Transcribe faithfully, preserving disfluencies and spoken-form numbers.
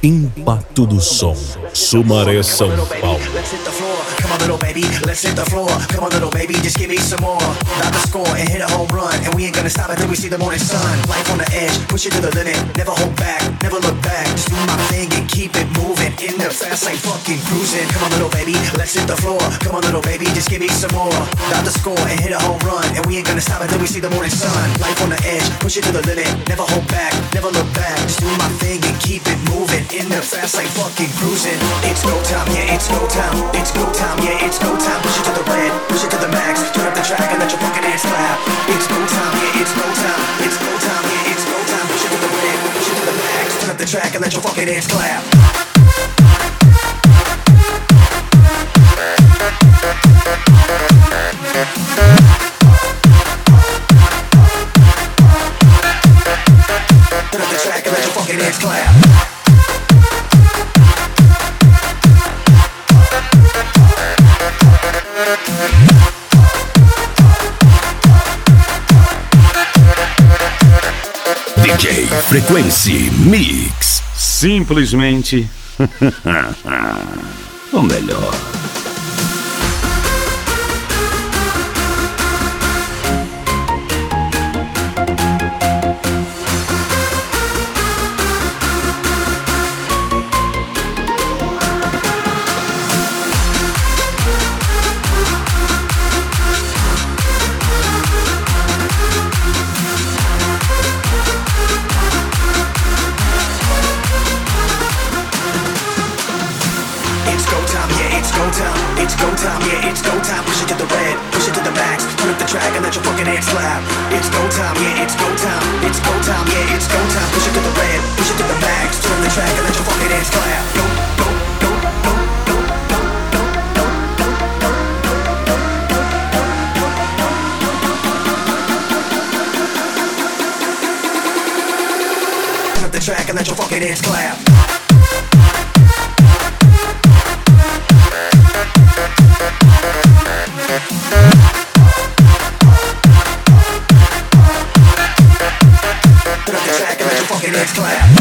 Impacto do som, Sumaré, São Paulo. Let's hit the floor, come on little baby, let's hit the floor. Come on little baby, just give me some more. Not the score and hit a home run, and we ain't gonna stop until we see the morning sun. Life on the edge, push it to the limit, never hold back, never look back. Just do my thing and keep it moving. In the fast lane, fucking cruising. Come on little baby, let's hit the floor. Come on little baby, just give me some more. Not the score and hit a home run, and we ain't gonna stop until we see the morning sun. Life on the edge, push it to the limit, never hold back, never look back. Just do my thing and keep it moving. In the fast lane, fucking cruising. It's go time, yeah, it's go time. It's go time, yeah, it's go time. Push it to the red, push it to the max. Turn up the track and let your fucking hands clap. It's go time, yeah, it's go time. It's go time, yeah, it's go time. Push it to the red, push it to the max. Turn up the track and let your fucking hands clap. Turn up the track and let your fucking hands clap. D J Frequency Mix. Simplesmente o melhor. It's go time, yeah, it's go time. Push it to the red, push it to the max. Turn up the track and let your fucking hands clap. It's go time, yeah, it's go time. It's go time, yeah, it's go time. Push it to the red, push it to the max. Turn up the track and let your fucking hands clap. Go, go, go, go, go, go, go, go, go, go. Turn up the track and let your fucking hands clap. Put up the track and let your fucking hands clap.